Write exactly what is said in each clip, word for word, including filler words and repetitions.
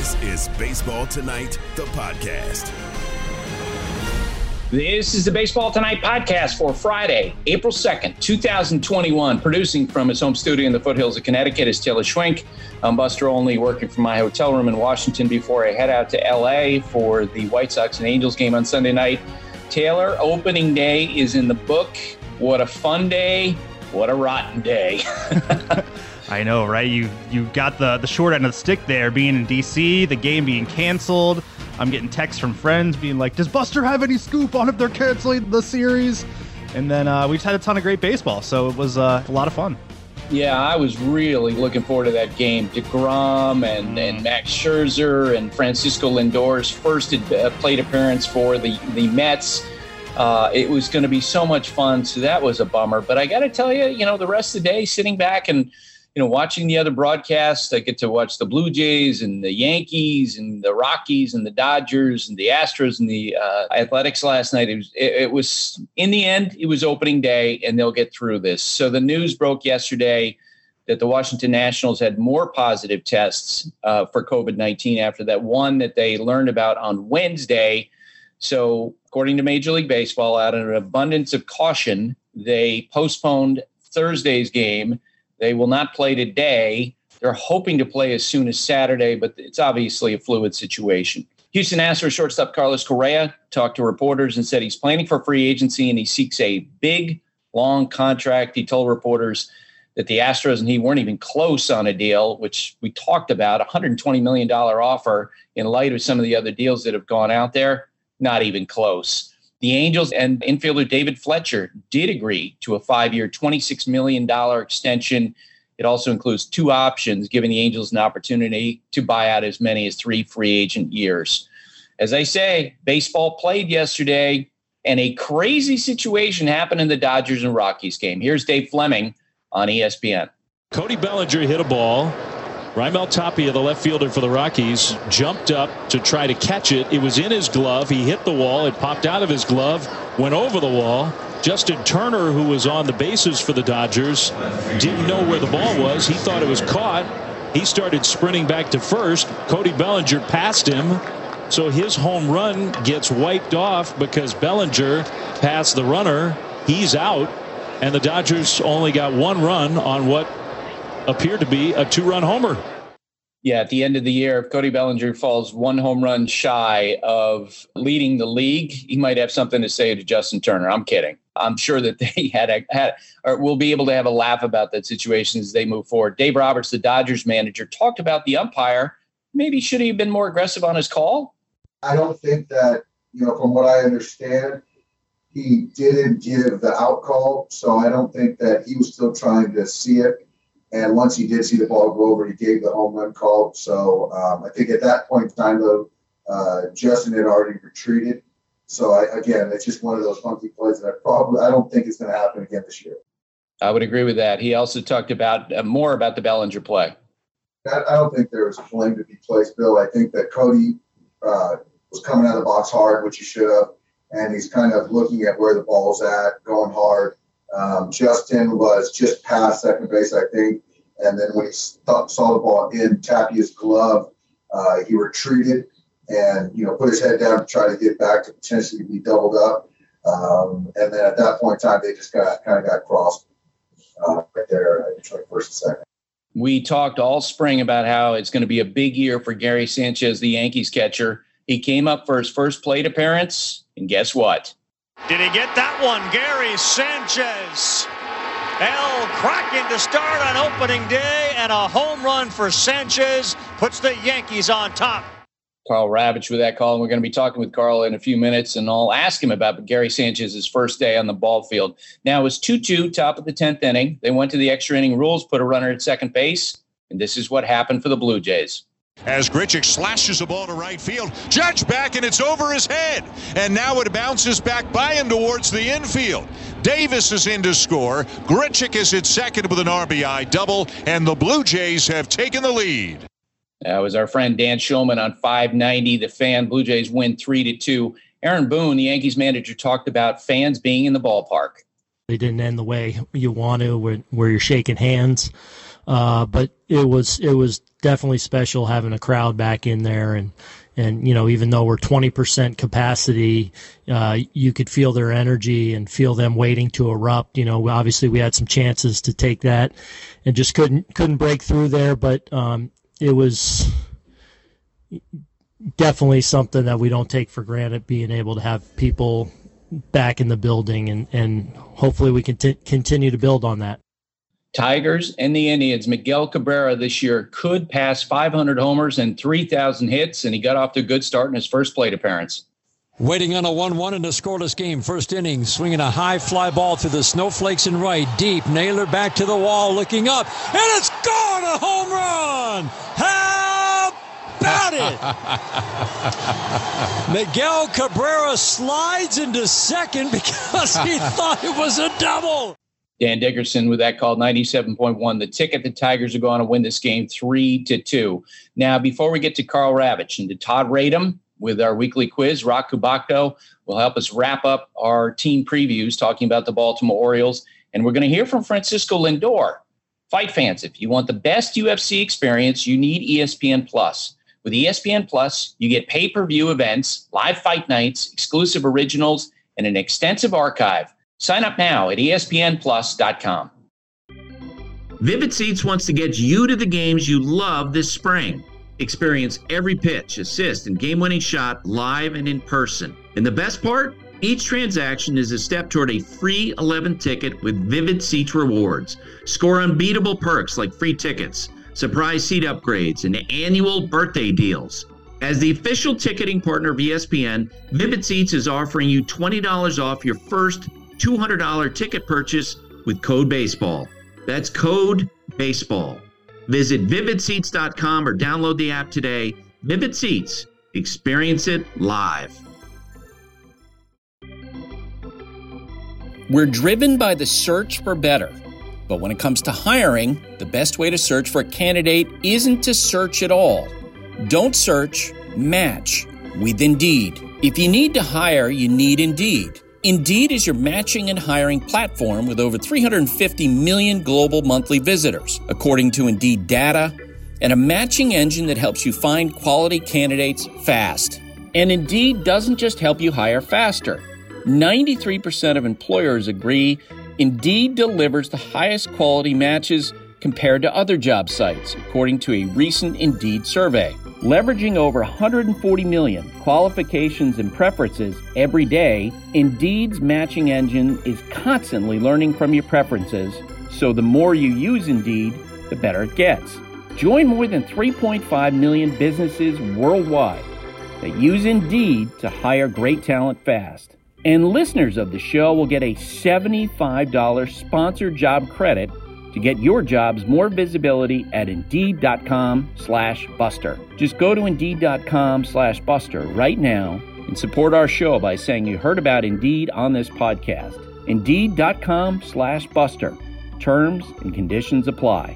This is Baseball Tonight, the podcast. This is the Baseball Tonight podcast for Friday, April second, twenty twenty-one. Producing from his home studio in the foothills of Connecticut is Taylor Schwenk. I'm Buster Olney, working from my hotel room in Washington before I head out to L A for the White Sox and Angels game on Sunday night. Taylor, opening day is in the book. What a fun day. What a rotten day. I know, right? You you got the, the short end of the stick there, being in D C, the game being canceled. I'm getting texts from friends being like, does Buster have any scoop on if they're canceling the series? And then uh, we just had a ton of great baseball, so it was uh, a lot of fun. Yeah, I was really looking forward to that game. DeGrom and, and Max Scherzer and Francisco Lindor's first uh, plate appearance for the, the Mets. Uh, it was going to be so much fun, so that was a bummer. But I got to tell you, you know, the rest of the day, sitting back and you know, watching the other broadcasts, I get to watch the Blue Jays and the Yankees and the Rockies and the Dodgers and the Astros and the uh, Athletics last night. It was, it, it was, in the end, it was opening day, and they'll get through this. So the news broke yesterday that the Washington Nationals had more positive tests uh, for covid nineteen after that one that they learned about on Wednesday. So according to Major League Baseball, out of an abundance of caution, they postponed Thursday's game. They will not play today. They're hoping to play as soon as Saturday, but it's obviously a fluid situation. Houston Astros shortstop Carlos Correa talked to reporters and said he's planning for free agency and he seeks a big, long contract. He told reporters that the Astros and he weren't even close on a deal, which we talked about, a one hundred twenty million dollars offer in light of some of the other deals that have gone out there. Not even close. The Angels and infielder David Fletcher did agree to a five-year, twenty-six million dollars extension. It also includes two options, giving the Angels an opportunity to buy out as many as three free agent years. As I say, baseball played yesterday, and a crazy situation happened in the Dodgers and Rockies game. Here's Dave Fleming on E S P N. Cody Bellinger hit a ball. Raimel Tapia, the left fielder for the Rockies, jumped up to try to catch it. It was in his glove. He hit the wall. It popped out of his glove, went over the wall. Justin Turner, who was on the bases for the Dodgers, didn't know where the ball was. He thought it was caught. He started sprinting back to first. Cody Bellinger passed him. So his home run gets wiped off because Bellinger passed the runner. He's out. And the Dodgers only got one run on what appeared to be a two-run homer. Yeah, at the end of the year, if Cody Bellinger falls one home run shy of leading the league, he might have something to say to Justin Turner. I'm kidding. I'm sure that they had a, had or will be able to have a laugh about that situation as they move forward. Dave Roberts, the Dodgers manager, talked about the umpire. Maybe should he have been more aggressive on his call? I don't think that, you know, from what I understand, he didn't give the out call, so I don't think that he was still trying to see it. And once he did see the ball go over, he gave the home run call. So um, I think at that point in time, though, uh, Justin had already retreated. So I, again, it's just one of those funky plays that I probably I don't think it's going to happen again this year. I would agree with that. He also talked about uh, more about the Bellinger play. I, I don't think there was a blame to be placed, Bill. I think that Cody uh, was coming out of the box hard, which he should have, and he's kind of looking at where the ball's at, going hard. Um, Justin was just past second base, I think, and then when he saw the ball in Tapia's glove, uh, he retreated and, you know, put his head down to try to get back to potentially be doubled up. Um, and then at that point in time, they just got kind of got crossed uh, right there, I think, like first and second. We talked all spring about how it's going to be a big year for Gary Sanchez, the Yankees catcher. He came up for his first plate appearance, and guess what? Did he get that one? Gary Sanchez. El cracking to start on opening day, and a home run for Sanchez puts the Yankees on top. Carl Ravitch with that call, and we're going to be talking with Carl in a few minutes, and I'll ask him about Gary Sanchez's first day on the ball field. Now, it was two two, top of the tenth inning. They went to the extra inning rules, put a runner at second base, and this is what happened for the Blue Jays. As Grichuk slashes a ball to right field. Judge back, and it's over his head. And now it bounces back by him towards the infield. Davis is in to score. Grichuk is at second with an R B I double, and the Blue Jays have taken the lead. That was our friend Dan Shulman on five ninety. The Fan. Blue Jays win three to two. Aaron Boone, the Yankees manager, talked about fans being in the ballpark. They didn't end the way you want to, where, where you're shaking hands. Uh, but it was it was definitely special having a crowd back in there. And, and you know, even though we're twenty percent capacity, uh, you could feel their energy and feel them waiting to erupt. You know, obviously we had some chances to take that and just couldn't couldn't break through there. But um, it was definitely something that we don't take for granted, being able to have people back in the building, and, and hopefully we can t- continue to build on that. Tigers and the Indians. Miguel Cabrera this year could pass five hundred homers and three thousand hits, and he got off to a good start in his first plate appearance. Waiting on a one one in a scoreless game. First inning, swinging a high fly ball through the snowflakes and right. Deep, Naylor back to the wall, looking up, and it's gone! A home run! How about it? Miguel Cabrera slides into second because he thought it was a double. Dan Dickerson with that call, ninety-seven point one. The ticket, the Tigers are going to win this game three to two. Now, before we get to Carl Ravitch and to Todd Radom with our weekly quiz, Rock Kubacko will help us wrap up our team previews talking about the Baltimore Orioles. And we're going to hear from Francisco Lindor. Fight fans, if you want the best U F C experience, you need E S P N Plus. With E S P N Plus, you get pay-per-view events, live fight nights, exclusive originals, and an extensive archive. Sign up now at E S P N plus dot com. Vivid Seats wants to get you to the games you love this spring. Experience every pitch, assist, and game-winning shot live and in person. And the best part? Each transaction is a step toward a free eleven ticket with Vivid Seats rewards. Score unbeatable perks like free tickets, surprise seat upgrades, and annual birthday deals. As the official ticketing partner of E S P N, Vivid Seats is offering you twenty dollars off your first two hundred dollars ticket purchase with code BASEBALL. That's code BASEBALL. Visit vivid seats dot com or download the app today. Vivid Seats. Experience it live. We're driven by the search for better. But when it comes to hiring, the best way to search for a candidate isn't to search at all. Don't search, match with Indeed. If you need to hire, you need Indeed. Indeed is your matching and hiring platform with over three hundred fifty million global monthly visitors, according to Indeed data, and a matching engine that helps you find quality candidates fast. And Indeed doesn't just help you hire faster. ninety-three percent of employers agree Indeed delivers the highest quality matches compared to other job sites, according to a recent Indeed survey. Leveraging over one hundred forty million qualifications and preferences every day, Indeed's matching engine is constantly learning from your preferences, so the more you use Indeed, the better it gets. Join more than three point five million businesses worldwide that use Indeed to hire great talent fast. And listeners of the show will get a seventy-five dollars sponsored job credit to get your jobs more visibility at Indeed.com slash Buster. Just go to Indeed.com slash Buster right now and support our show by saying you heard about Indeed on this podcast. Indeed.com slash Buster. Terms and conditions apply.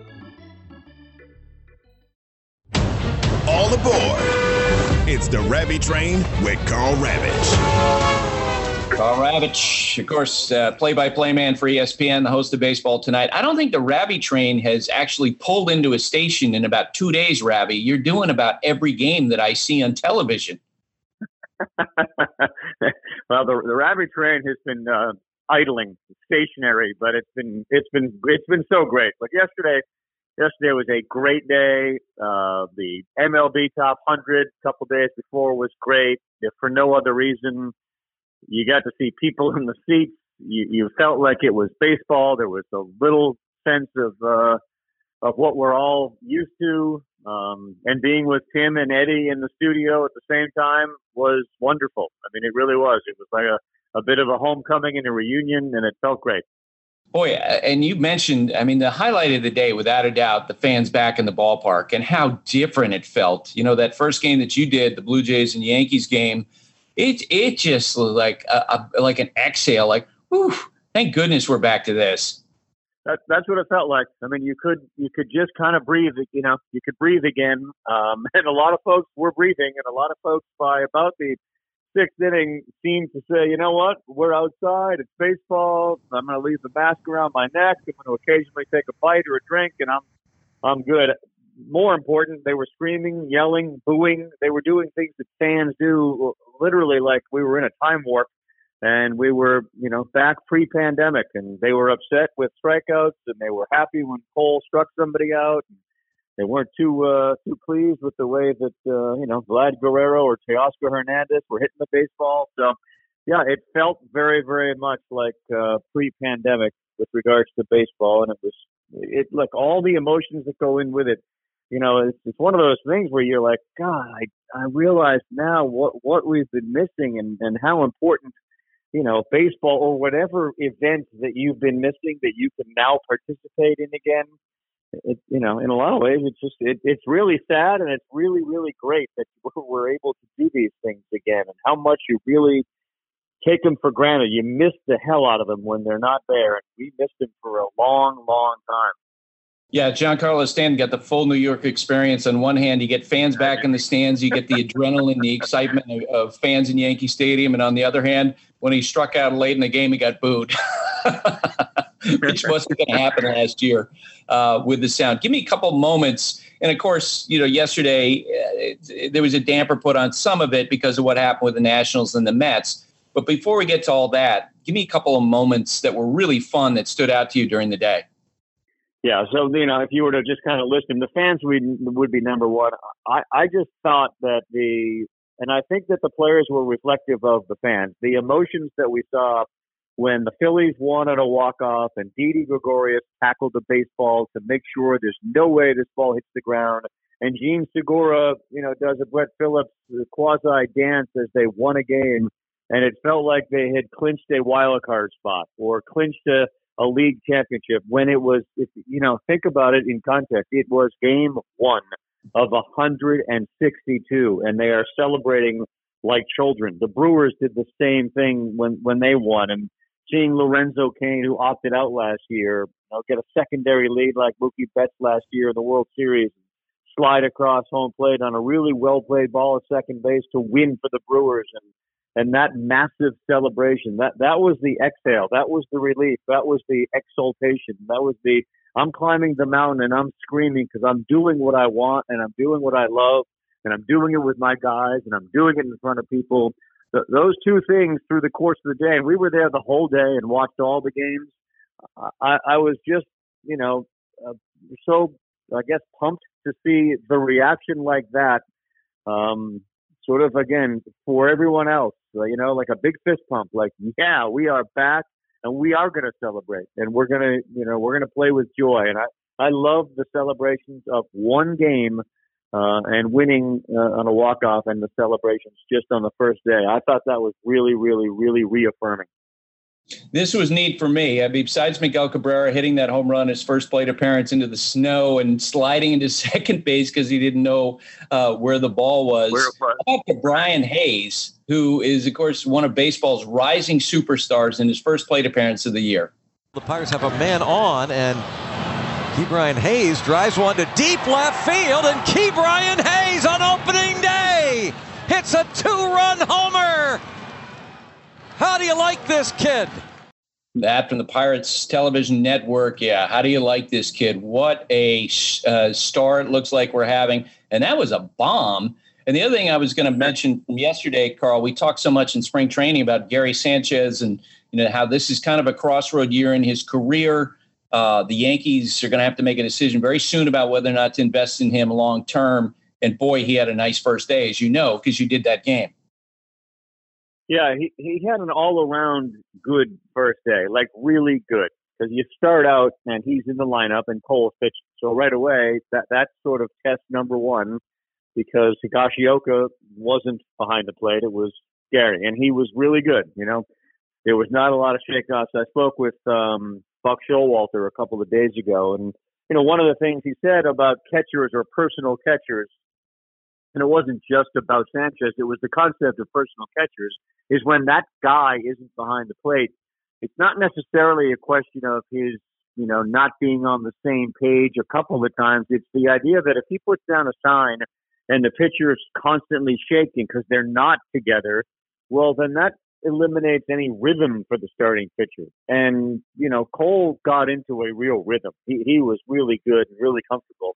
All aboard. It's the Ravi Train with Carl Ravitch. Carl Ravitch, of course, uh, play-by-play man for E S P N, the host of Baseball Tonight. I don't think the Ravi Train has actually pulled into a station in about two days, Ravi. You're doing about every game that I see on television. Well, the, the Ravi Train has been uh, idling, stationary, but it's been it's been it's been so great. Like yesterday, yesterday was a great day. Uh, the M L B Top one hundred a couple days before was great. If for no other reason, you got to see people in the seats. You, you felt like it was baseball. There was a little sense of uh, of what we're all used to. Um, and being with Tim and Eddie in the studio at the same time was wonderful. I mean, it really was. It was like a, a bit of a homecoming and a reunion, and it felt great. Boy, and you mentioned, I mean, the highlight of the day, without a doubt, the fans back in the ballpark and how different it felt. You know, that first game that you did, the Blue Jays and Yankees game, It it just was like a, a like an exhale, like, whew, thank goodness we're back to this. That's that's what it felt like. I mean, you could you could just kind of breathe, you know, you could breathe again. Um, and a lot of folks were breathing, and a lot of folks by about the sixth inning seemed to say, you know what, we're outside, it's baseball. I'm going to leave the mask around my neck. I'm going to occasionally take a bite or a drink, and I'm I'm good. more important, they were screaming, yelling, booing. They were doing things that fans do, literally like we were in a time warp, and we were, you know, back pre-pandemic. And they were upset with strikeouts, and they were happy when Cole struck somebody out. They weren't too uh, too pleased with the way that uh, you know Vlad Guerrero or Teoscar Hernandez were hitting the baseball. So, yeah, it felt very, very much like uh, pre-pandemic with regards to baseball, and it was it look all the emotions that go in with it. You know, it's, it's one of those things where you're like, God, I I realize now what what we've been missing, and and how important, you know, baseball or whatever event that you've been missing that you can now participate in again. It, you know, in a lot of ways, it's just it, it's really sad, and it's really, really great that we're able to do these things again, and how much you really take them for granted. You miss the hell out of them when they're not there, and we missed them for a long, long time. Yeah, Giancarlo Stanton got the full New York experience. On one hand, you get fans back in the stands, you get the adrenaline, the excitement of, of fans in Yankee Stadium, and on the other hand, when he struck out late in the game, he got booed, which wasn't going to happen last year uh, with the sound. Give me a couple moments. And, of course, you know, yesterday uh, it, there was a damper put on some of it because of what happened with the Nationals and the Mets. But before we get to all that, give me a couple of moments that were really fun that stood out to you during the day. Yeah, so, you know, if you were to just kind of list them, the fans would, would be number one. I, I just thought that the – and I think that the players were reflective of the fans. The emotions that we saw when the Phillies wanted a walk-off and Didi Gregorius tackled the baseball to make sure there's no way this ball hits the ground, and Gene Segura, you know, does a Brett Phillips quasi-dance as they won a game. And it felt like they had clinched a wild card spot or clinched a, a league championship when it was, if, you know, think about it in context. It was game one of one hundred sixty-two, and they are celebrating like children. The Brewers did the same thing when, when they won. And seeing Lorenzo Cain, who opted out last year, you know, get a secondary lead like Mookie Betts last year in the World Series, slide across home plate on a really well-played ball at second base to win for the Brewers. And And that massive celebration, that, that was the exhale. That was the relief. That was the exaltation. That was the, I'm climbing the mountain and I'm screaming because I'm doing what I want and I'm doing what I love and I'm doing it with my guys and I'm doing it in front of people. Th- those two things through the course of the day, and we were there the whole day and watched all the games. I, I was just, you know, uh, so, I guess, pumped to see the reaction like that. Um, sort of, again, for everyone else, you know, like a big fist pump, like, yeah, we are back and we are going to celebrate and we're going to, you know, we're going to play with joy. And I, I love the celebrations of one game uh, and winning uh, on a walk-off and the celebrations just on the first day. I thought that was really, really, really reaffirming. This was neat for me. I mean, besides Miguel Cabrera hitting that home run, his first plate appearance into the snow and sliding into second base because he didn't know uh, where the ball was. Where it was. How about to Brian Hayes, who is, of course, one of baseball's rising superstars in his first plate appearance of the year. The Pirates have a man on, and Ke'Bryan Hayes drives one to deep left field, and Ke'Bryan Hayes on opening day hits a two-run homer. How do you like this kid? That from the Pirates television network. Yeah. How do you like this kid? What a uh, star it looks like we're having. And that was a bomb. And the other thing I was going to mention from yesterday, Carl, we talked so much in spring training about Gary Sanchez and, you know, how this is kind of a crossroad year in his career. Uh, the Yankees are going to have to make a decision very soon about whether or not to invest in him long term. And boy, he had a nice first day, as you know, because you did that game. Yeah, he, he had an all-around good first day, like really good. Because you start out and he's in the lineup and Cole's pitching. So right away, that that's sort of test number one because Higashioka wasn't behind the plate. It was Gary, and he was really good. You know, there was not a lot of shakeoffs. I spoke with um, Buck Showalter a couple of days ago, and you know, one of the things he said about catchers or personal catchers, and it wasn't just about Sanchez, it was the concept of personal catchers, is when that guy isn't behind the plate, it's not necessarily a question of his, you know, not being on the same page a couple of times. It's the idea that if he puts down a sign and the pitcher's constantly shaking because they're not together, well, then that eliminates any rhythm for the starting pitcher. And, you know, Cole got into a real rhythm. He, he was really good and really comfortable.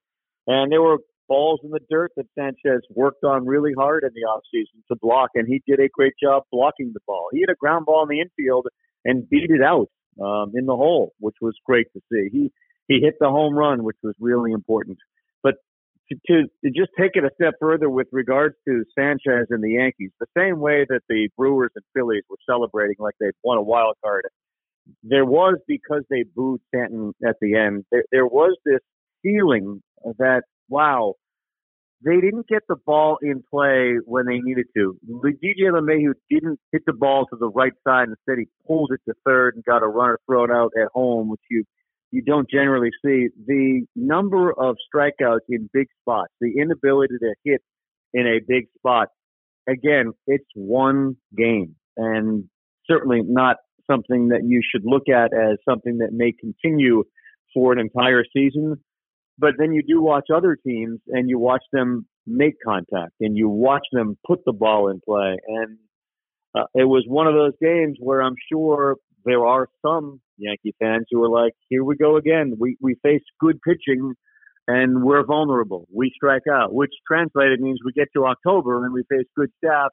And there were balls in the dirt that Sanchez worked on really hard in the offseason to block, and he did a great job blocking the ball. He had a ground ball in the infield and beat it out um, in the hole, which was great to see. He he hit the home run, which was really important. But to, to, to just take it a step further with regards to Sanchez and the Yankees, the same way that the Brewers and Phillies were celebrating like they'd won a wild card, there was, because they booed Stanton at the end, there, there was this feeling that, wow, they didn't get the ball in play when they needed to. D J LeMahieu didn't hit the ball to the right side. Instead, he pulled it to third and got a runner thrown out at home, which you you don't generally see. The number of strikeouts in big spots, the inability to hit in a big spot, again, it's one game, and certainly not something that you should look at as something that may continue for an entire season. But then you do watch other teams and you watch them make contact and you watch them put the ball in play. And uh, it was one of those games where I'm sure there are some Yankee fans who are like, here we go again. We, we face good pitching and we're vulnerable. We strike out, which translated means we get to October and we face good staffs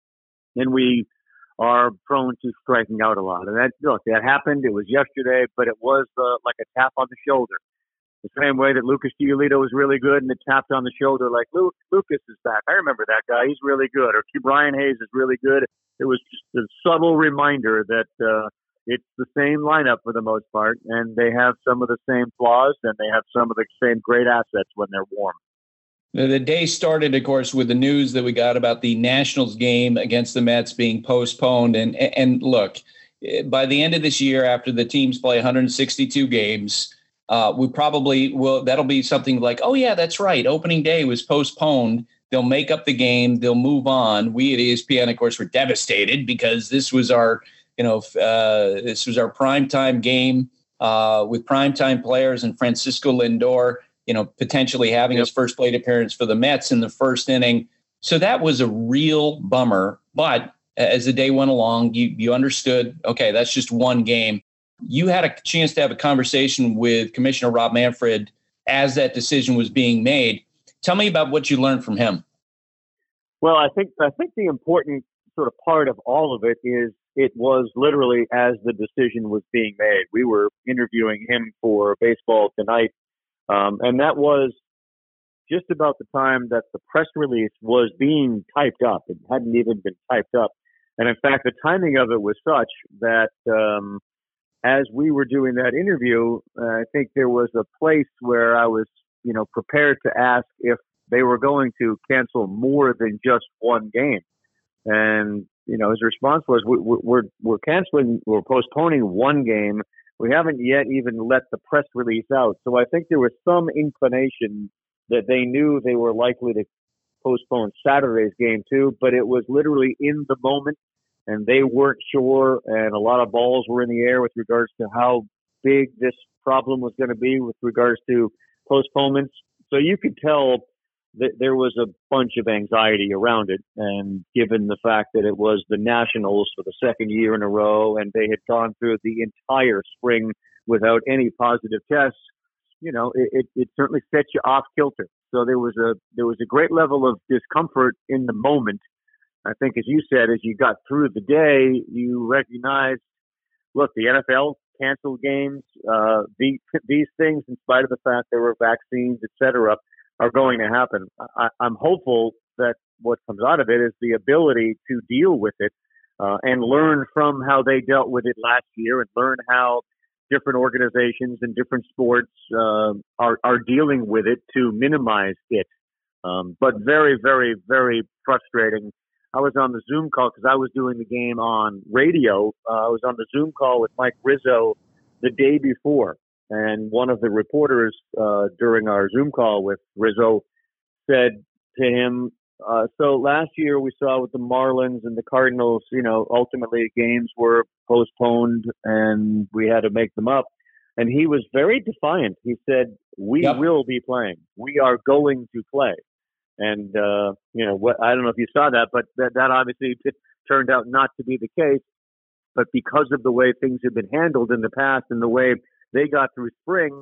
and we are prone to striking out a lot. And that, look, that happened. It was yesterday, but it was uh, like a tap on the shoulder. The same way that Lucas Giolito was really good and it tapped on the shoulder like, Luke, Lucas is back. I remember that guy. He's really good. Or Brian Hayes is really good. It was just a subtle reminder that uh, it's the same lineup for the most part, and they have some of the same flaws, and they have some of the same great assets when they're warm. The day started, of course, with the news that we got about the Nationals game against the Mets being postponed. And, and look, by the end of this year, after the teams play one hundred sixty-two games, Uh, we probably will. That'll be something like, oh, yeah, that's right. Opening day was postponed. They'll make up the game. They'll move on. We at E S P N, of course, were devastated because this was our, you know, uh, this was our primetime game uh, with primetime players and Francisco Lindor, you know, potentially having yep. his first plate appearance for the Mets in the first inning. So that was a real bummer. But as the day went along, you you understood, okay, that's just one game. You had a chance to have a conversation with Commissioner Rob Manfred as that decision was being made. Tell me about what you learned from him. Well, I think I think the important sort of part of all of it is it was literally as the decision was being made. We were interviewing him for Baseball Tonight, um, and that was just about the time that the press release was being typed up. It hadn't even been typed up. And in fact, the timing of it was such that um, as we were doing that interview, uh, I think there was a place where I was, you know, prepared to ask if they were going to cancel more than just one game. And, you know, his response was, we, we're, we're canceling, we're postponing one game. We haven't yet even let the press release out. So I think there was some inclination that they knew they were likely to postpone Saturday's game too, but it was literally in the moment. And they weren't sure, and a lot of balls were in the air with regards to how big this problem was going to be with regards to postponements. So you could tell that there was a bunch of anxiety around it. And given the fact that it was the Nationals for the second year in a row, and they had gone through the entire spring without any positive tests, you know, it, it, it certainly sets you off kilter. So there was a there was a great level of discomfort in the moment. I think, as you said, as you got through the day, you recognized, look, the N F L canceled games. Uh, the, these things, in spite of the fact there were vaccines, et cetera, are going to happen. I, I'm hopeful that what comes out of it is the ability to deal with it uh, and learn from how they dealt with it last year and learn how different organizations and different sports uh, are, are dealing with it to minimize it. Um, but very, very, very frustrating. I was on the Zoom call because I was doing the game on radio. Uh, I was on the Zoom call with Mike Rizzo the day before. And one of the reporters uh, during our Zoom call with Rizzo said to him, uh, so last year we saw with the Marlins and the Cardinals, you know, ultimately games were postponed and we had to make them up. And he was very defiant. He said, we yep. will be playing. We are going to play. And, uh, you know, what, I don't know if you saw that, but that, that obviously t- turned out not to be the case. But because of the way things have been handled in the past and the way they got through spring,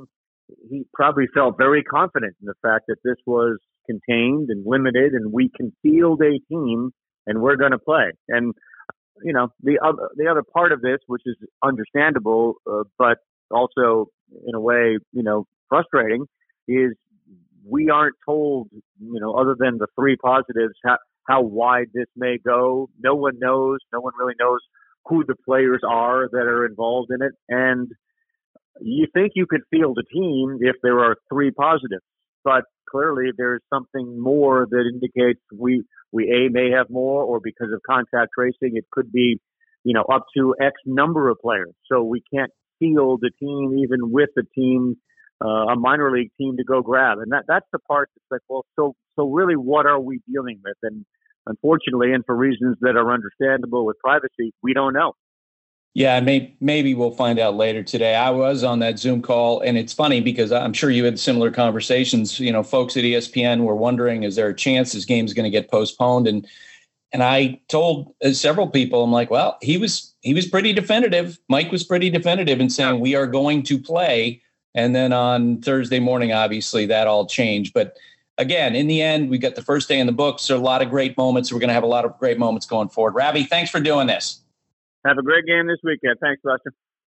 he probably felt very confident in the fact that this was contained and limited, and we can field a team, and we're going to play. And you know, the other the other part of this, which is understandable, uh, but also in a way, you know, frustrating, is we aren't told, you know, other than the three positives, how, how wide this may go. No one knows. No one really knows who the players are that are involved in it. And you think you could field a team if there are three positives, but clearly there's something more that indicates we, we A, may have more, or because of contact tracing, it could be, you know, up to X number of players. So we can't field a team even with a team, uh, a minor league team to go grab. And that, that's the part that's like, well, so, so really what are we dealing with? And unfortunately, and for reasons that are understandable with privacy, we don't know. Yeah, may, maybe we'll find out later today. I was on that Zoom call, and it's funny because I'm sure you had similar conversations. You know, folks at E S P N were wondering, is there a chance this game's going to get postponed? And and I told uh, several people, I'm like, well, he was he was pretty definitive. Mike was pretty definitive in saying we are going to play. And then on Thursday morning, obviously, that all changed. But again, in the end, we got the first day in the books. There are a lot of great moments. We're going to have a lot of great moments going forward. Ravi, thanks for doing this. Have a great game this weekend. Thanks, Buster.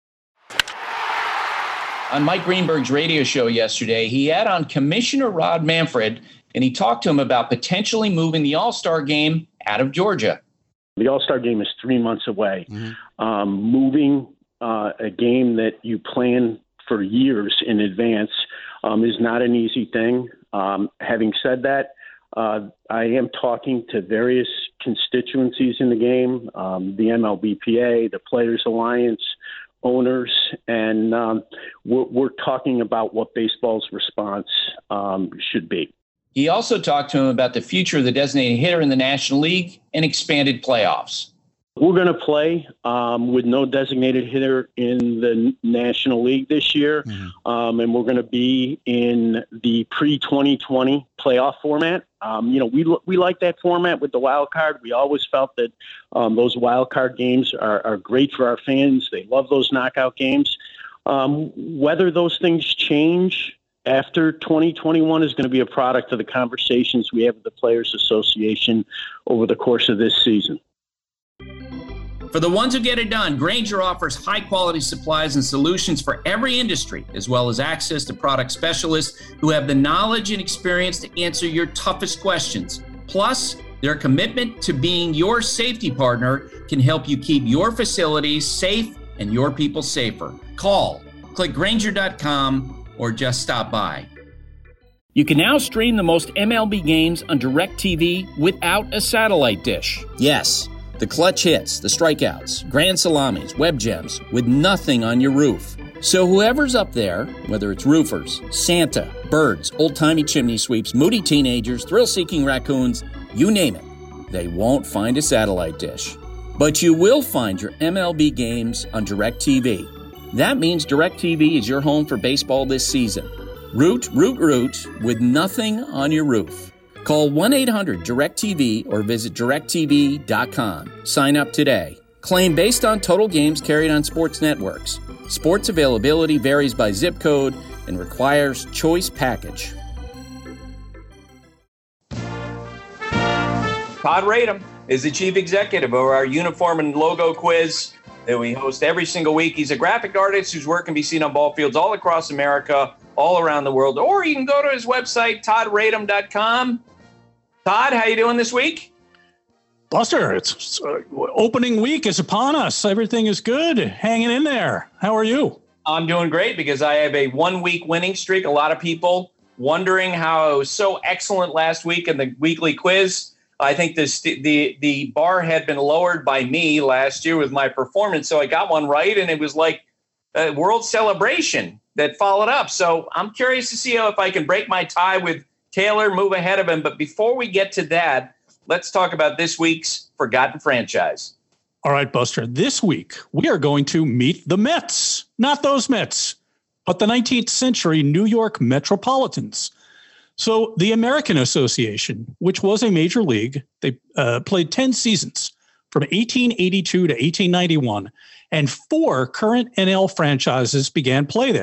On Mike Greenberg's radio show yesterday, he had on Commissioner Rob Manfred, and he talked to him about potentially moving the All-Star game out of Georgia. The All-Star game is three months away. Mm-hmm. Um, moving uh, a game that you plan for years in advance um, is not an easy thing. Um, having said that, Uh, I am talking to various constituencies in the game, um, the M L B P A, the Players Alliance, owners, and um, we're, we're talking about what baseball's response um, should be. He also talked to him about the future of the designated hitter in the National League and expanded playoffs. We're going to play um, with no designated hitter in the National League this year, mm-hmm. um, and we're going to be in the pre twenty twenty playoff format. Um, you know, we we like that format with the wild card. We always felt that um, those wild card games are, are great for our fans. They love those knockout games. Um, whether those things change after twenty twenty-one is going to be a product of the conversations we have with the Players Association over the course of this season. For the ones who get it done, Grainger offers high-quality supplies and solutions for every industry, as well as access to product specialists who have the knowledge and experience to answer your toughest questions. Plus, their commitment to being your safety partner can help you keep your facilities safe and your people safer. Call, click Grainger dot com, or just stop by. You can now stream the most M L B games on DirecTV without a satellite dish. Yes. The clutch hits, the strikeouts, grand salamis, web gems, with nothing on your roof. So whoever's up there, whether it's roofers, Santa, birds, old-timey chimney sweeps, moody teenagers, thrill-seeking raccoons, you name it, they won't find a satellite dish. But you will find your M L B games on DirecTV. That means DirecTV is your home for baseball this season. Root, root, root, with nothing on your roof. Call one eight hundred direct T V or visit direct T V dot com. Sign up today. Claim based on total games carried on sports networks. Sports availability varies by zip code and requires choice package. Todd Radom is the chief executive of our uniform and logo quiz that we host every single week. He's a graphic artist whose work can be seen on ball fields all across America, all around the world. Or you can go to his website, todd radom dot com. Todd, how you doing this week? Buster, it's uh, opening week is upon us. Everything is good. Hanging in there. How are you? I'm doing great because I have a one-week winning streak. A lot of people wondering how I was so excellent last week in the weekly quiz. I think this, the the bar had been lowered by me last year with my performance, so I got one right, and it was like a world celebration that followed up. So I'm curious to see how if I can break my tie with Taylor, move ahead of him. But before we get to that, let's talk about this week's Forgotten Franchise. All right, Buster. This week, we are going to meet the Mets. Not those Mets, but the nineteenth century New York Metropolitans. So the American Association, which was a major league, they uh, played ten seasons from eighteen eighty-two to eighteen ninety-one, and four current N L franchises began play there.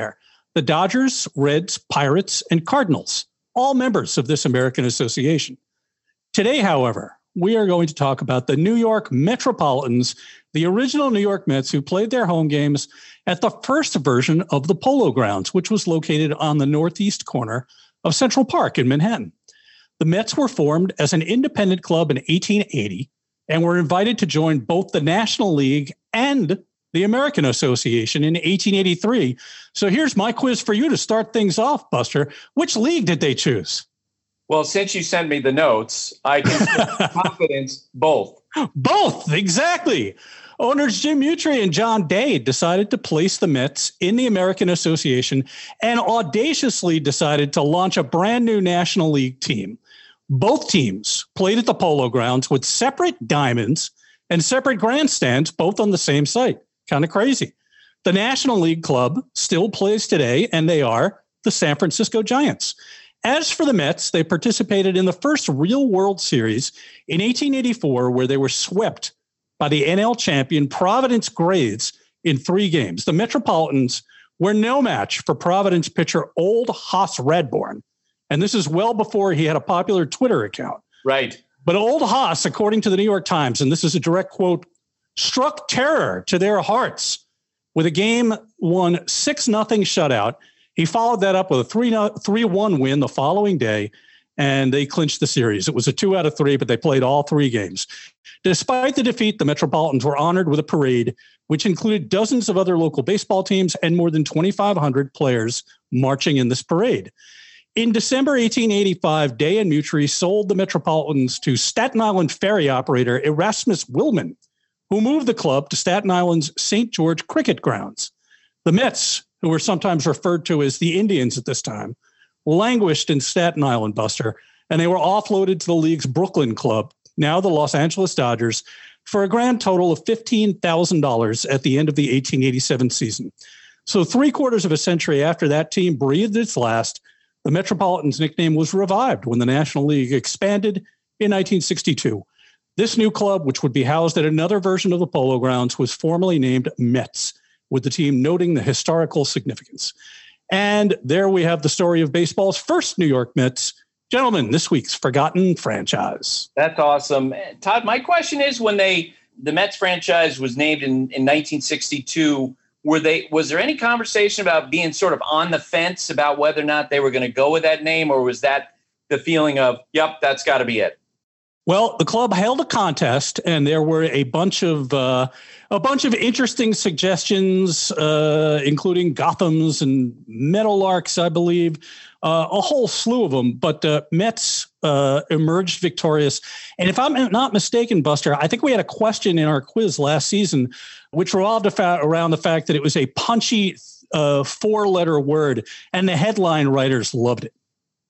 the Dodgers, Reds, Pirates, and Cardinals, all members of this American Association. Today, however, we are going to talk about the New York Metropolitans, the original New York Mets who played their home games at the first version of the Polo Grounds, which was located on the northeast corner of Central Park in Manhattan. The Mets were formed as an independent club in eighteen eighty and were invited to join both the National League and the American Association in eighteen eighty-three. So here's my quiz for you to start things off, Buster. Which league did they choose? Well, since you sent me the notes, I can say confidence both. Both, exactly. Owners Jim Mutry and John Day decided to place the Mets in the American Association and audaciously decided to launch a brand new National League team. Both teams played at the Polo Grounds with separate diamonds and separate grandstands, both on the same site. Kind of crazy. The National League club still plays today, and they are the San Francisco Giants. As for the Mets, they participated in the first real World Series in eighteen eighty-four, where they were swept by the N L champion Providence Grays in three games. The Metropolitans were no match for Providence pitcher Old Hoss Radbourn. And this is well before he had a popular Twitter account. Right. But Old Hoss, according to the New York Times, and this is a direct quote, struck terror to their hearts with a game won six nothing shutout. He followed that up with a three one win the following day, and they clinched the series. It was a two out of three, but they played all three games. Despite the defeat, the Metropolitans were honored with a parade, which included dozens of other local baseball teams and more than twenty-five hundred players marching in this parade. In December eighteen eighty-five, Day and Mutry sold the Metropolitans to Staten Island ferry operator Erasmus Willman, who moved the club to Staten Island's Saint George Cricket Grounds. The Mets, who were sometimes referred to as the Indians at this time, languished in Staten Island, Buster, and they were offloaded to the league's Brooklyn club, now the Los Angeles Dodgers, for a grand total of fifteen thousand dollars at the end of the eighteen eighty-seven season. So three quarters of a century after that team breathed its last, the Metropolitans' nickname was revived when the National League expanded in nineteen sixty-two. This new club, which would be housed at another version of the Polo Grounds, was formally named Mets, with the team noting the historical significance. And there we have the story of baseball's first New York Mets. Gentlemen, this week's Forgotten Franchise. That's awesome. Todd, my question is, when they the Mets franchise was named in, in nineteen sixty-two, were they was there any conversation about being sort of on the fence about whether or not they were going to go with that name, or was that the feeling of, yep, that's got to be it? Well, the club held a contest, and there were a bunch of uh, a bunch of interesting suggestions, uh, including Gothams and Meadowlarks, I believe, uh, a whole slew of them. But uh, Mets uh, emerged victorious. And if I'm not mistaken, Buster, I think we had a question in our quiz last season, which revolved around the fact that it was a punchy uh, four-letter word, and the headline writers loved it.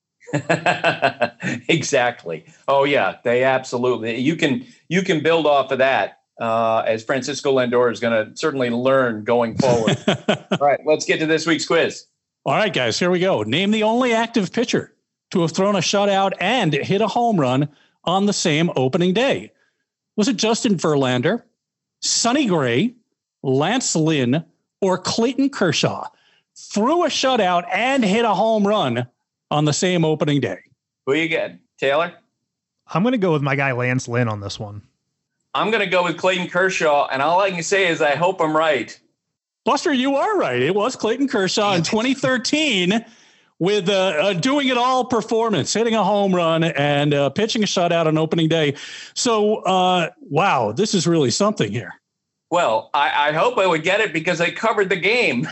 Exactly. Oh yeah, they absolutely. You can you can build off of that, uh, as Francisco Lindor is going to certainly learn going forward. All right, let's get to this week's quiz. All right, guys, here we go. Name the only active pitcher to have thrown a shutout and hit a home run on the same opening day. Was it Justin Verlander, Sonny Gray, Lance Lynn, or Clayton Kershaw? Threw a shutout and hit a home run on the same opening day. Who you get, Taylor? I'm going to go with my guy Lance Lynn on this one. I'm going to go with Clayton Kershaw, and all I can say is I hope I'm right. Buster, you are right. It was Clayton Kershaw in twenty thirteen with a, a doing it all performance, hitting a home run and uh, pitching a shutout on opening day. So, uh, wow, this is really something here. Well, I, I hope I would get it because I covered the game.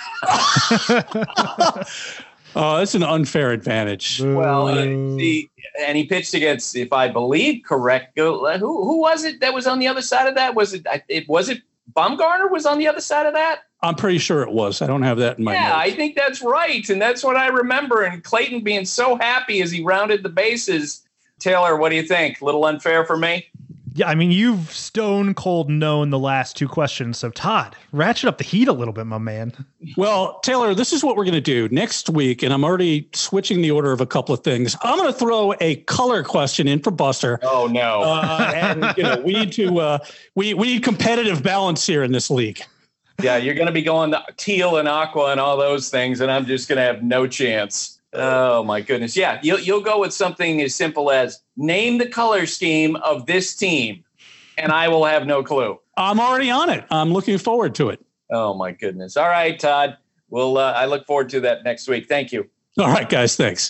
Oh, that's an unfair advantage. Well, uh, the, and he pitched against, if I believe correct, who who was it that was on the other side of that? Was it it was it Bumgarner was on the other side of that? I'm pretty sure it was. I don't have that in my Yeah, notes. I think that's right, and that's what I remember. And Clayton being so happy as he rounded the bases. Taylor, what do you think? A little unfair for me? Yeah, I mean, you've stone cold known the last two questions. So, Todd, ratchet up the heat a little bit, my man. Well, Taylor, this is what we're going to do next week, and I'm already switching the order of a couple of things. I'm going to throw a color question in for Buster. Oh, no. Uh, and, you know, we need to uh, we, we need competitive balance here in this league. Yeah, you're going to be going the teal and aqua and all those things, and I'm just going to have no chance. Oh, my goodness. Yeah, you'll, you'll go with something as simple as name the color scheme of this team, and I will have no clue. I'm already on it. I'm looking forward to it. Oh, my goodness. All right, Todd. Well, uh, I look forward to that next week. Thank you. All right, guys. Thanks.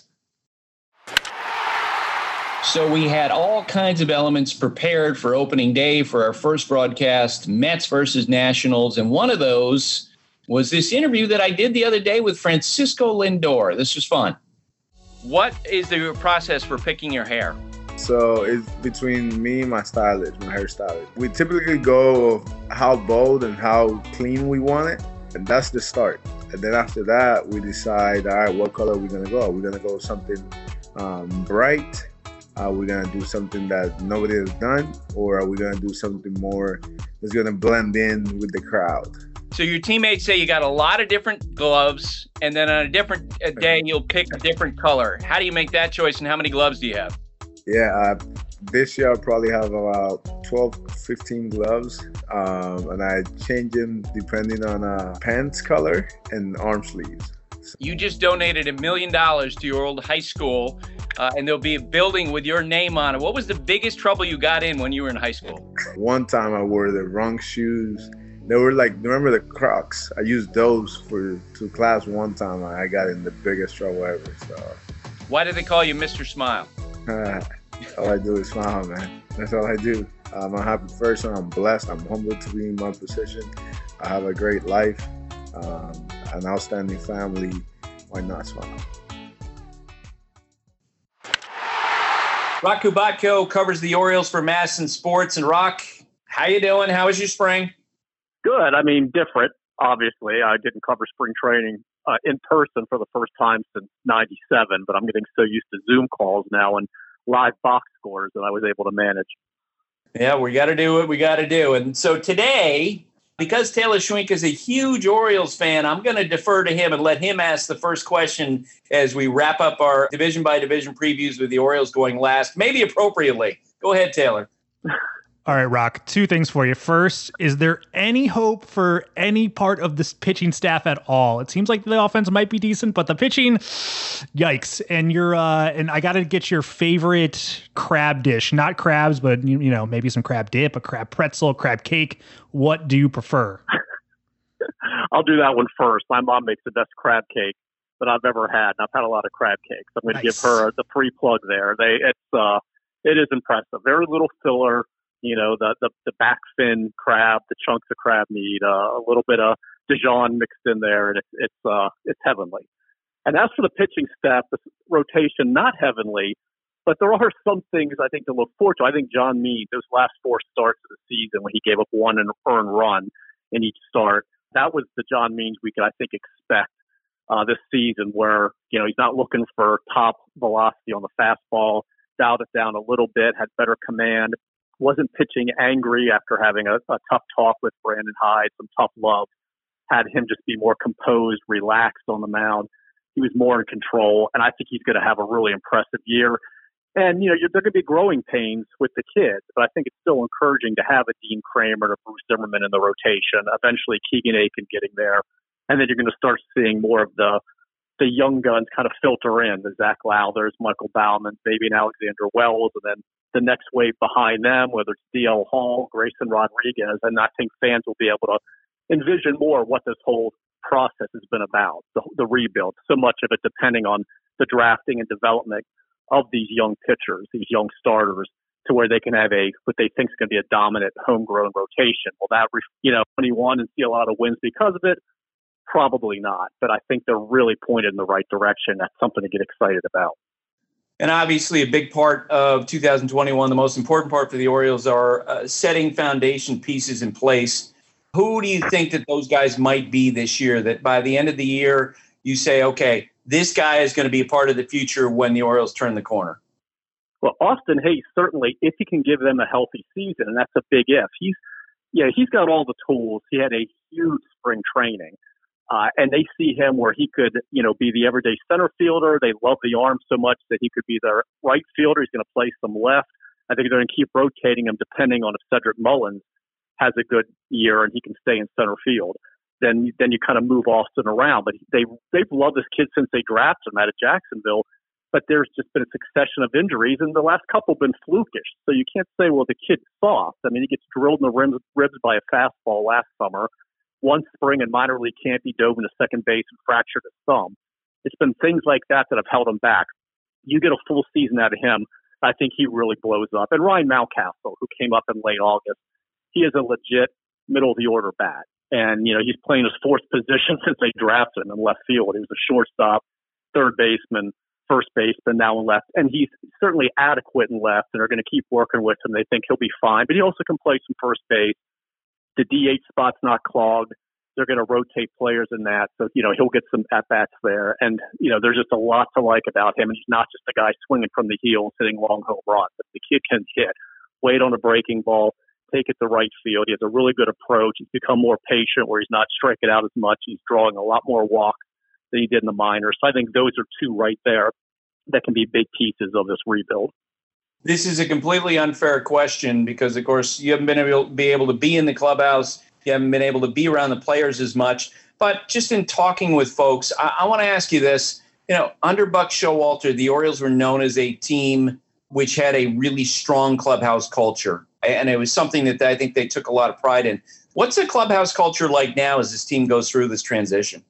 So we had all kinds of elements prepared for opening day for our first broadcast, Mets versus Nationals. And one of those was this interview that I did the other day with Francisco Lindor. This was fun. What is the process for picking your hair? So it's between me and my stylist, my hairstylist. We typically go how bold and how clean we want it. And that's the start. And then after that, we decide, all right, what color are we going to go? Are we going to go something um, bright? Are we going to do something that nobody has done? Or are we going to do something more that's going to blend in with the crowd? So your teammates say you got a lot of different gloves, and then on a different day, you'll pick a different color. How do you make that choice, and how many gloves do you have? Yeah, uh, this year I'll probably have about twelve, fifteen gloves, um, and I change them depending on uh, pants color and arm sleeves. You just donated a million dollars to your old high school, uh, and there'll be a building with your name on it. What was the biggest trouble you got in when you were in high school? One time I wore the wrong shoes. They were like, remember the Crocs? I used those for to class one time. I got in the biggest trouble ever. So, why did they call you Mister Smile? all I do is smile, man. That's all I do. I'm a happy person. I'm blessed. I'm humbled to be in my position. I have a great life, um, an outstanding family. Why not smile? Rock Kubatko covers the Orioles for Masson Sports. And Rock, how you doing? How was your spring? Good. I mean, different, obviously. I didn't cover spring training uh, in person for the first time since ninety-seven, but I'm getting so used to Zoom calls now and live box scores that I was able to manage. Yeah, we got to do what we got to do. And so today, because Taylor Schwenk is a huge Orioles fan, I'm going to defer to him and let him ask the first question as we wrap up our division-by-division previews with the Orioles going last, maybe appropriately. Go ahead, Taylor. All right, Rock, two things for you. First, is there any hope for any part of this pitching staff at all? It seems like the offense might be decent, but the pitching, yikes. And you're, uh, and I got to get your favorite crab dish, not crabs, but you, you know, maybe some crab dip, a crab pretzel, crab cake. What do you prefer? I'll do that one first. My mom makes the best crab cake that I've ever had. And I've had a lot of crab cakes. I'm going to nice. give her the free plug there. They, it's, uh, it is impressive. Very little filler. You know, the, the, the back fin crab, the chunks of crab meat, uh, a little bit of Dijon mixed in there, and it's it's uh, it's heavenly. And as for the pitching staff, the rotation, not heavenly, but there are some things I think to look forward to. I think John Means, those last four starts of the season when he gave up one earned run in each start, that was the John Means we could, I think, expect uh, this season where, you know, he's not looking for top velocity on the fastball, dialed it down a little bit, had better command. Wasn't pitching angry after having a, a tough talk with Brandon Hyde, some tough love, had him just be more composed, relaxed on the mound. He was more in control, and I think he's going to have a really impressive year. And, you know, you're, there are going to be growing pains with the kids, but I think it's still encouraging to have a Dean Kramer and a Bruce Zimmerman in the rotation, eventually Keegan Aiken getting there, and then you're going to start seeing more of the the young guns kind of filter in, the Zach Lowthers, Michael Baumann, maybe an Alexander Wells, and then the next wave behind them, whether it's D L Hall, Grayson Rodriguez, and I think fans will be able to envision more what this whole process has been about, the, the rebuild, so much of it depending on the drafting and development of these young pitchers, these young starters, to where they can have a, what they think is going to be a dominant homegrown rotation. Will that, you know, twenty-one and see a lot of wins because of it? Probably not, but I think they're really pointed in the right direction. That's something to get excited about. And obviously a big part of two thousand twenty-one, the most important part for the Orioles are uh, setting foundation pieces in place. Who do you think that those guys might be this year, that by the end of the year you say, okay, this guy is going to be a part of the future when the Orioles turn the corner? Well, Austin Hayes, certainly, if he can give them a healthy season, and that's a big if. He's, yeah, he's got all the tools. He had a huge spring training. Uh, and they see him where he could, you know, be the everyday center fielder. They love the arm so much that he could be their right fielder. He's going to play some left. I think they're going to keep rotating him depending on if Cedric Mullins has a good year and he can stay in center field. then then you kind of move Austin around. But they they've loved this kid since they drafted him out of Jacksonville. But there's just been a succession of injuries, and the last couple have been flukish. So you can't say, well, the kid's soft. I mean, he gets drilled in the ribs, ribs by a fastball last summer. One spring in minor league camp, he dove into second base and fractured his thumb. It's been things like that that have held him back. You get a full season out of him, I think he really blows up. And Ryan Mountcastle, who came up in late August, he is a legit middle-of-the-order bat. And, you know, he's playing his fourth position since they drafted him in left field. He was a shortstop, third baseman, first baseman, now in left. And he's certainly adequate in left, and are going to keep working with him. They think he'll be fine. But he also can play some first base. The D H spot's not clogged. They're going to rotate players in that. So, you know, he'll get some at-bats there. And, you know, there's just a lot to like about him. And he's not just a guy swinging from the heels, hitting long home runs. But the kid can hit, wait on a breaking ball, take it to right field. He has a really good approach. He's become more patient where he's not striking out as much. He's drawing a lot more walks than he did in the minors. So I think those are two right there that can be big pieces of this rebuild. This is a completely unfair question because, of course, you haven't been able to be able to be in the clubhouse. You haven't been able to be around the players as much. But just in talking with folks, I, I want to ask you this. You know, under Buck Showalter, the Orioles were known as a team which had a really strong clubhouse culture. And it was something that I think they took a lot of pride in. What's the clubhouse culture like now as this team goes through this transition?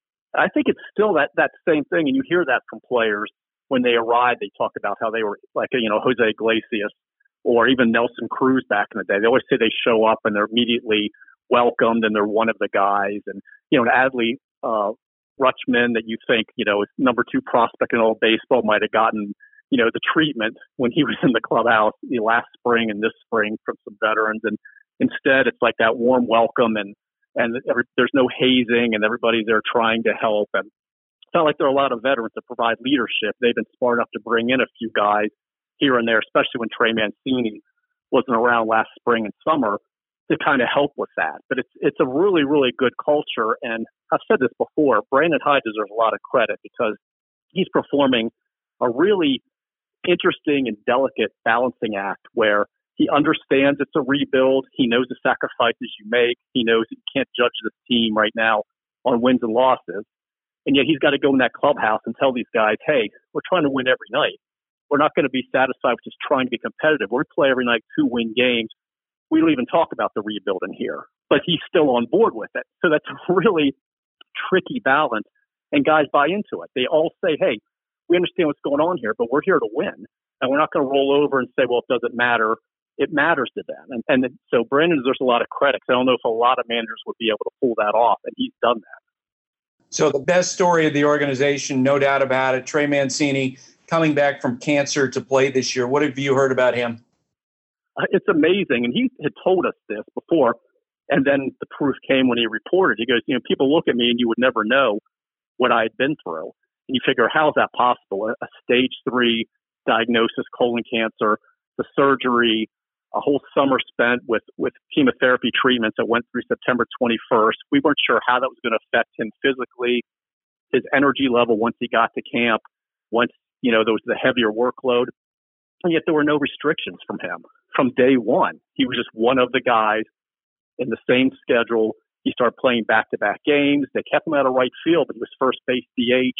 I think it's still that, that same thing. And you hear that from players. When they arrived, they talk about how they were like, you know, Jose Iglesias or even Nelson Cruz back in the day. They always say they show up and they're immediately welcomed and they're one of the guys. And, you know, Adley uh, Rutschman, that you think, you know, is number two prospect in all baseball, might have gotten, you know, the treatment when he was in the clubhouse the last spring and this spring from some veterans. And instead, it's like that warm welcome and, and every, there's no hazing and everybody's there trying to help. And it's not like there are a lot of veterans that provide leadership. They've been smart enough to bring in a few guys here and there, especially when Trey Mancini wasn't around last spring and summer, to kind of help with that. But it's it's a really, really good culture. And I've said this before, Brandon Hyde deserves a lot of credit because he's performing a really interesting and delicate balancing act where he understands it's a rebuild. He knows the sacrifices you make. He knows that you can't judge this team right now on wins and losses. And yet he's got to go in that clubhouse and tell these guys, hey, we're trying to win every night. We're not going to be satisfied with just trying to be competitive. We're going to play every night to win games. We don't even talk about the rebuild in here. But he's still on board with it. So that's a really tricky balance. And guys buy into it. They all say, hey, we understand what's going on here, but we're here to win. And we're not going to roll over and say, well, it doesn't matter. It matters to them. And, and so Brandon deserves a lot of credit. I don't know if a lot of managers would be able to pull that off, and he's done that. So the best story of the organization, no doubt about it, Trey Mancini coming back from cancer to play this year. What have you heard about him? Uh, it's amazing. And he had told us this before, and then the proof came when he reported. He goes, you know, people look at me and you would never know what I had been through. And you figure, how is that possible? A, a stage three diagnosis, colon cancer, the surgery, a whole summer spent with, with chemotherapy treatments that went through September twenty-first. We weren't sure how that was going to affect him physically, his energy level once he got to camp, once, you know, there was the heavier workload. And yet there were no restrictions from him. From day one, he was just one of the guys in the same schedule. He started playing back-to-back games. They kept him out of right field, but he was first base D H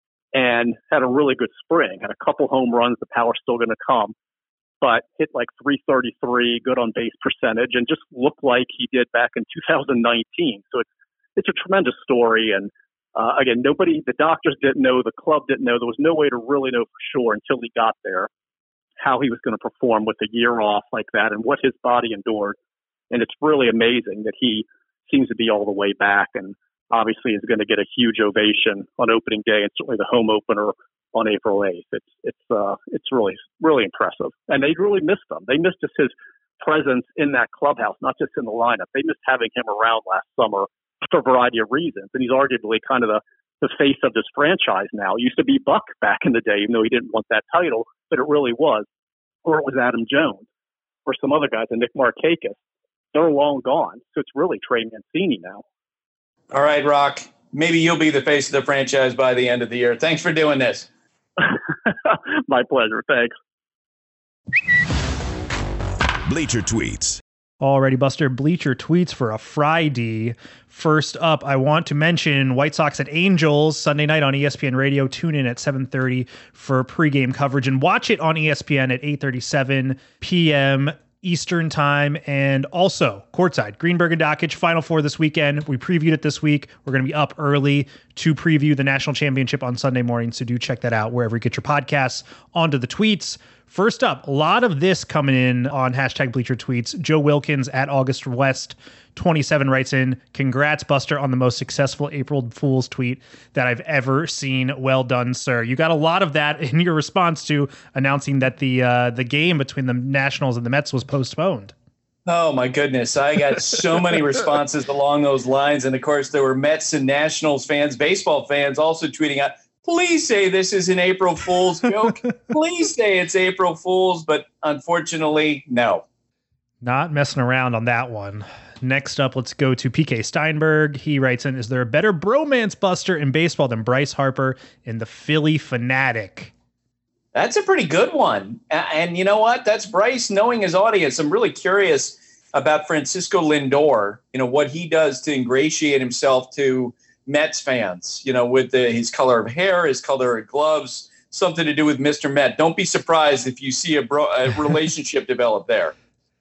and had a really good spring, had a couple home runs. The power's still going to come. But hit like three thirty-three, good on base percentage, and just looked like he did back in two thousand nineteen. So it's it's a tremendous story. And uh, again, nobody, the doctors didn't know, the club didn't know. There was no way to really know for sure until he got there how he was going to perform with a year off like that and what his body endured. And it's really amazing that he seems to be all the way back, and obviously is going to get a huge ovation on opening day and certainly the home opener on April eighth. It's it's uh it's really really impressive, and they really missed him. They missed just his presence in that clubhouse, not just in the lineup. They missed having him around last summer for a variety of reasons, and he's arguably kind of the the face of this franchise now. It used to be Buck back in the day, even though he didn't want that title, but it really was, or it was Adam Jones, or some other guys, and Nick Markakis. They're long gone, so it's really Trey Mancini now. All right, Rock. Maybe you'll be the face of the franchise by the end of the year. Thanks for doing this. My pleasure. Thanks. Bleacher Tweets. Alrighty, Buster. Bleacher tweets for a Friday. First up, I want to mention White Sox at Angels Sunday night on E S P N Radio. Tune in at seven thirty for pregame coverage and watch it on E S P N at eight thirty-seven p.m. Eastern time. And also courtside, Greenberg and Dockage Final Four this weekend. We previewed it this week. We're going to be up early to preview the national championship on Sunday morning. So do check that out wherever you get your podcasts. On to the tweets. First up, a lot of this coming in on hashtag Bleacher Tweets. Joe Wilkins at August West twenty-seven writes in, congrats, Buster, on the most successful April Fool's tweet that I've ever seen. Well done, sir. You got a lot of that in your response to announcing that the uh, the game between the Nationals and the Mets was postponed. Oh, my goodness. I got so many responses along those lines. And, of course, there were Mets and Nationals fans, baseball fans also tweeting out, please say this is an April Fool's joke. Please say it's April Fool's. But unfortunately, no. Not messing around on that one. Next up, let's go to P K Steinberg. He writes in, is there a better bromance buster in baseball than Bryce Harper in the Philly Fanatic? That's a pretty good one. And you know what? That's Bryce knowing his audience. I'm really curious about Francisco Lindor, you know, what he does to ingratiate himself to Mets fans, you know, with the, his color of hair, his color of gloves, something to do with Mister Met. Don't be surprised if you see a, bro, a relationship develop there.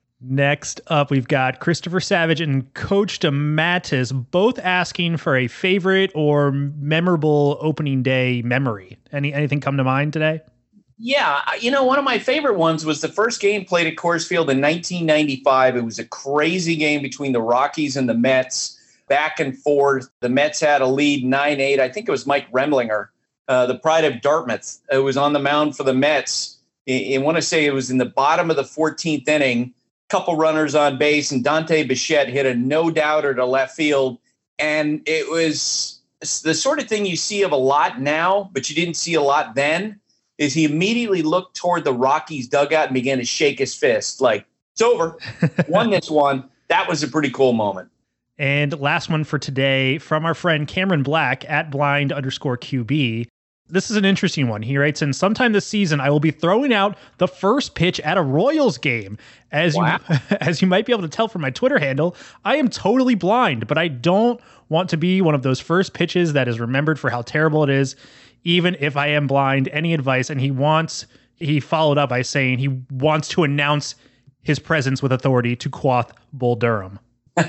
Next up, we've got Christopher Savage and Coach DeMattis both asking for a favorite or memorable opening day memory. Any anything come to mind today? Yeah, you know, one of my favorite ones was the first game played at Coors Field in nineteen ninety-five. It was a crazy game between the Rockies and the Mets. Back and forth. The Mets had a lead nine eight. I think it was Mike Remlinger, uh, the pride of Dartmouth. It was on the mound for the Mets. I, I want to say it was in the bottom of the fourteenth inning, couple runners on base, and Dante Bichette hit a no-doubter to left field. And it was the sort of thing you see of a lot now, but you didn't see a lot then, is he immediately looked toward the Rockies dugout and began to shake his fist like, it's over. Won this one. That was a pretty cool moment. And last one for today from our friend Cameron Black at blind underscore Q B. This is an interesting one. He writes in, sometime this season, I will be throwing out the first pitch at a Royals game. As wow. you, as you might be able to tell from my Twitter handle, I am totally blind, but I don't want to be one of those first pitches that is remembered for how terrible it is, even if I am blind. Any advice? And he wants, he followed up by saying he wants to announce his presence with authority to quaff Bull Durham.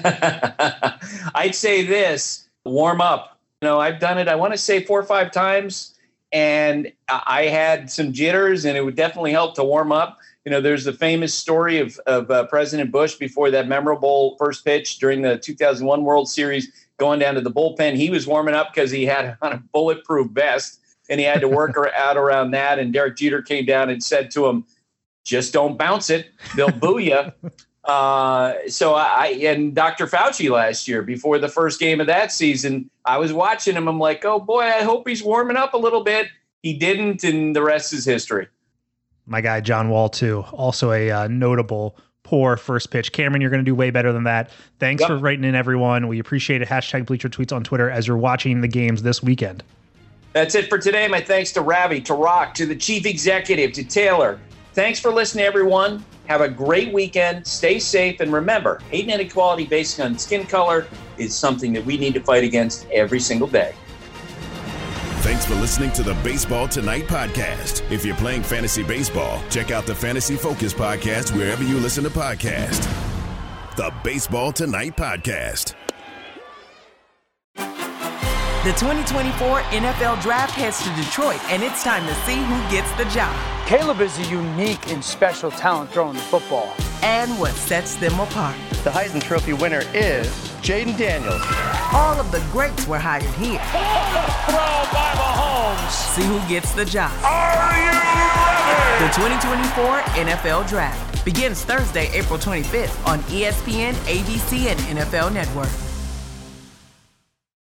I'd say this, warm up. You know, I've done it, I want to say four or five times, and I had some jitters, and it would definitely help to warm up. You know, there's the famous story of, of uh, President Bush before that memorable first pitch during the two thousand one World Series, going down to the bullpen. He was warming up because he had on a bulletproof vest, and he had to work out around that. And Derek Jeter came down and said to him, just don't bounce it. They'll boo you. Uh, so I, and Doctor Fauci last year, before the first game of that season, I was watching him. I'm like, oh boy, I hope he's warming up a little bit. He didn't. And the rest is history. My guy, John Wall, too. Also a uh, notable poor first pitch. Cameron, you're going to do way better than that. Thanks yep. for writing in, everyone. We appreciate it. Hashtag Bleacher Tweets on Twitter as you're watching the games this weekend. That's it for today. My thanks to Ravi, to Rock, to the chief executive, to Taylor. Thanks for listening, everyone. Have a great weekend. Stay safe. And remember, hate and inequality based on skin color is something that we need to fight against every single day. Thanks for listening to the Baseball Tonight podcast. If you're playing fantasy baseball, check out the Fantasy Focus podcast wherever you listen to podcasts. The Baseball Tonight podcast. The twenty twenty-four N F L Draft heads to Detroit, and it's time to see who gets the job. Caleb is a unique and special talent throwing the football. And what sets them apart. The Heisman Trophy winner is Jaden Daniels. All of the greats were hired here. Throw by Mahomes. See who gets the job. Are you ready? The twenty twenty-four N F L Draft begins Thursday, April twenty-fifth on E S P N, A B C, and N F L Network.